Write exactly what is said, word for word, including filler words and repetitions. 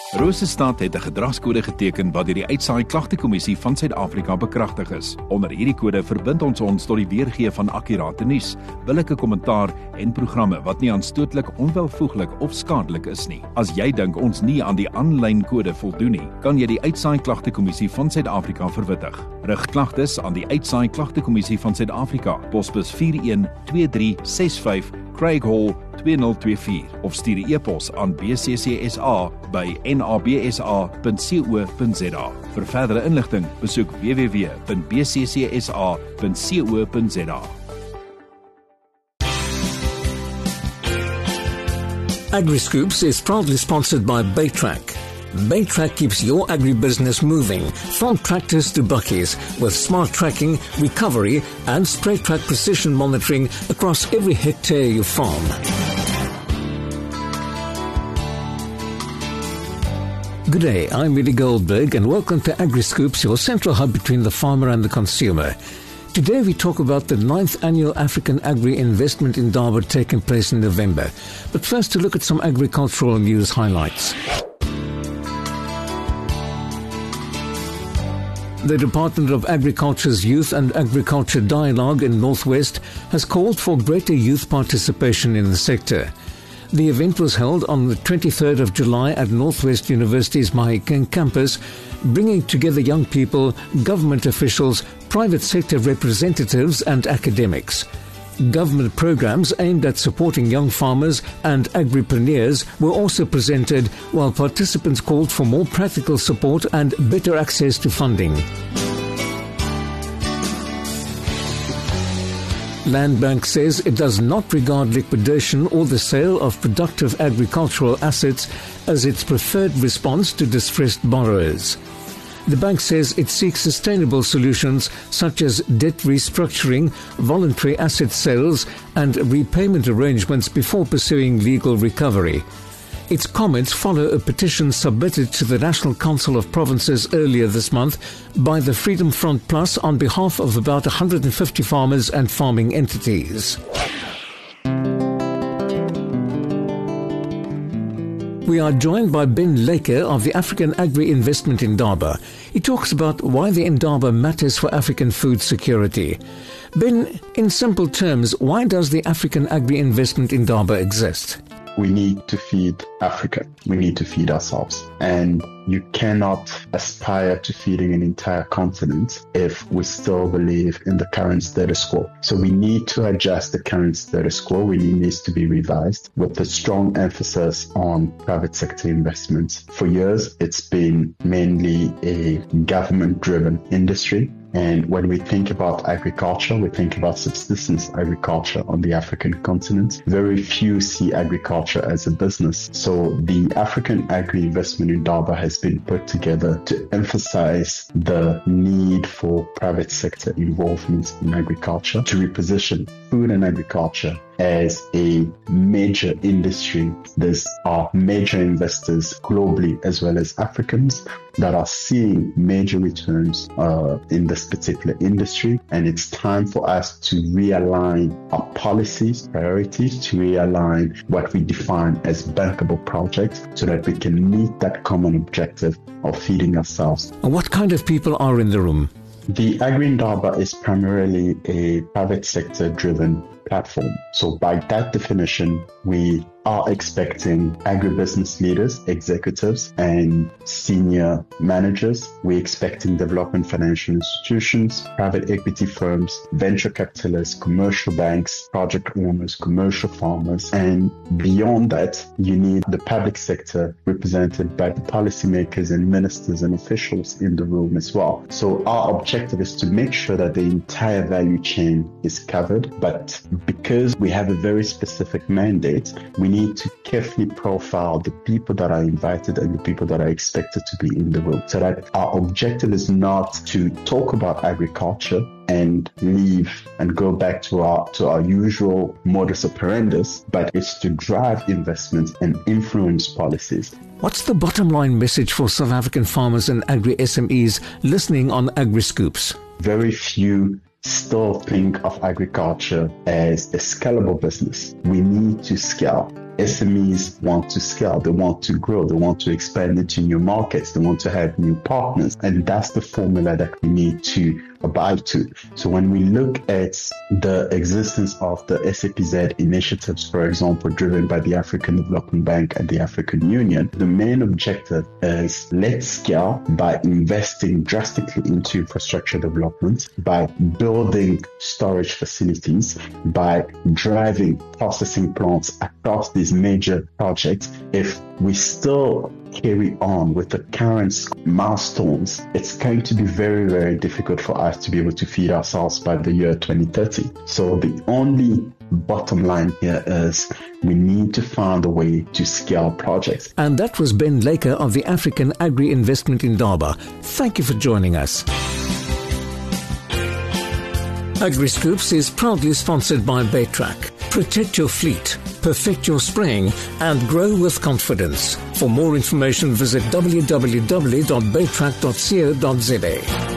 Rosestad het 'n gedragskode geteken wat deur die Uitsaai Klagtekommissie van Suid-Afrika bekragtig is. Onder hierdie kode verbind ons ons tot die weergee van akkurate nuus, billike kommentaar en programme wat nie aanstootlik, onwelvoeglik of skadelik is nie. As jy dink ons nie aan die aanlyn kode voldoen nie, kan jy die Uitsaai Klagtekommissie van Suid-Afrika verwittig. Rig klagtes aan die Uitsaai Klagtekommissie van Suid-Afrika, posbus vier een twee drie ses vyf, Craig Hall twee nul twee vier of stuur 'n e-pos aan b c c s a by n a b s a punt co punt z a. Vir verdere inligting, besoek w w w punt b c c s a punt co punt z a. AgriScoops is proudly sponsored by Baytrack. Baytrack keeps your agribusiness moving, from tractors to buckies, with smart tracking, recovery and spray track precision monitoring across every hectare you farm. Good day, I'm Willie Goldberg and welcome to AgriScoops, your central hub between the farmer and the consumer. Today we talk about the ninth Annual African Agri-Investment Indaba taking place in November. But first, to look at some agricultural news highlights. The Department of Agriculture's Youth and Agriculture Dialogue in Northwest has called for greater youth participation in the sector. The event was held on the twenty-third of July at Northwest University's Mahikeng campus, bringing together young people, government officials, private sector representatives and academics. Government programs aimed at supporting young farmers and agripreneurs were also presented, while participants called for more practical support and better access to funding. Landbank says it does not regard liquidation or the sale of productive agricultural assets as its preferred response to distressed borrowers. The bank says it seeks sustainable solutions such as debt restructuring, voluntary asset sales and repayment arrangements before pursuing legal recovery. Its comments follow a petition submitted to the National Council of Provinces earlier this month by the Freedom Front Plus on behalf of about one hundred fifty farmers and farming entities. We are joined by Ben Laker of the African Agri-Investment Indaba. He talks about why the Indaba matters for African food security. Ben, in simple terms, why does the African Agri-Investment Indaba exist? We need to feed Africa. We need to feed ourselves. And you cannot aspire to feeding an entire continent if we still believe in the current status quo. So we need to adjust the current status quo. We need this to be revised with a strong emphasis on private sector investments. For years, it's been mainly a government-driven industry. And when we think about agriculture, we think about subsistence agriculture on the African continent. Very few see agriculture as a business. So the African Agri-Investment Indaba has been put together to emphasize the need for private sector involvement in agriculture, to reposition food and agriculture as a major industry. There are major investors globally as well as Africans that are seeing major returns uh, in this particular industry. And it's time for us to realign our policies, priorities, to realign what we define as bankable projects so that we can meet that common objective of feeding ourselves. What kind of people are in the room? The Agri-Indaba is primarily a private sector driven platform. So by that definition, we are expecting agribusiness leaders, executives, and senior managers. We're expecting development financial institutions, private equity firms, venture capitalists, commercial banks, project owners, commercial farmers, and beyond that, you need the public sector represented by the policymakers and ministers and officials in the room as well. So our objective is to make sure that the entire value chain is covered, but because we have a very specific mandate, we need to carefully profile the people that are invited and the people that are expected to be in the room, so that our objective is not to talk about agriculture and leave and go back to our to our usual modus operandus, but it's to drive investments and influence policies. What's the bottom line message for South African farmers and agri-S M Es listening on AgriScoops? Very few still think of agriculture as a scalable business. We need to scale. S M Es want to scale, they want to grow, they want to expand into new markets, they want to have new partners. And that's the formula that we need to abide to. So when we look at the existence of the S A P Z initiatives, for example, driven by the African Development Bank and the African Union, the main objective is let's scale by investing drastically into infrastructure development, by building storage facilities, by driving processing plants across these major projects. If we still carry on with the current milestones, it's going to be very, very difficult for us to be able to feed ourselves by the year twenty thirty. So the only bottom line here is we need to find a way to scale projects. And that was Ben Laker of the African Agri-Investment Indaba. Thank you for joining us. AgriScoops is proudly sponsored by Baytrack. Protect your fleet, perfect your spraying, and grow with confidence. For more information, visit w w w dot baytrack dot co dot za.